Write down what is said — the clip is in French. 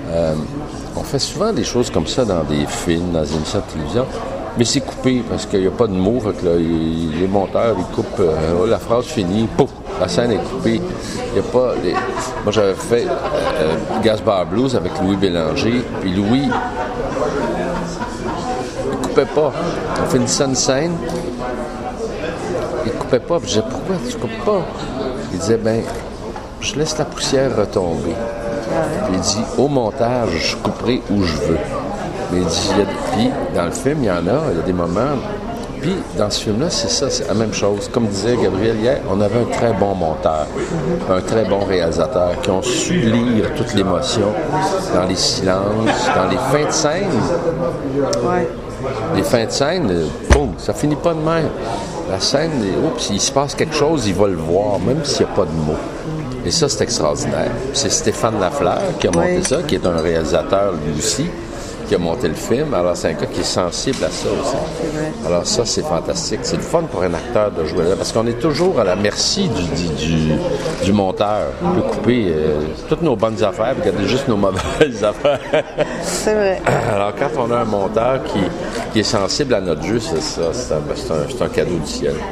On fait souvent des choses comme ça dans des films, dans des émissions de télévision, mais c'est coupé parce qu'il n'y a pas de mots. Fait que là, les monteurs, ils coupent la phrase finie, pouf, la scène est coupée. Il y a pas les... Moi, j'avais fait Gaspard Blues avec Louis Bélanger, puis Louis, il coupait pas. On finissait une scène, il coupait pas. Puis je disais, pourquoi tu coupes pas? Il disait, je laisse la poussière retomber. Puis il dit, au montage, je couperai où je veux. Mais il dit, puis dans le film, il y a des moments. Puis dans ce film-là, c'est ça, c'est la même chose. Comme disait Gabriel hier, on avait un très bon monteur, un très bon réalisateur qui ont su lire toute l'émotion dans les silences, dans les fins de scène. Ouais. Les fins de scène, boum, ça finit pas de même. La scène, oups, il se passe quelque chose, il va le voir, même s'il n'y a pas de mots. Et ça, c'est extraordinaire. C'est Stéphane Lafleur qui a monté ça, qui est un réalisateur lui aussi, qui a monté le film. Alors, c'est un gars qui est sensible à ça aussi. Alors, ça, c'est fantastique. C'est le fun pour un acteur de jouer là, parce qu'on est toujours à la merci du monteur. Il peut couper toutes nos bonnes affaires, puis garder juste nos mauvaises affaires. C'est vrai. Alors, quand on a un monteur qui est sensible à notre jeu, c'est ça. C'est un cadeau du ciel.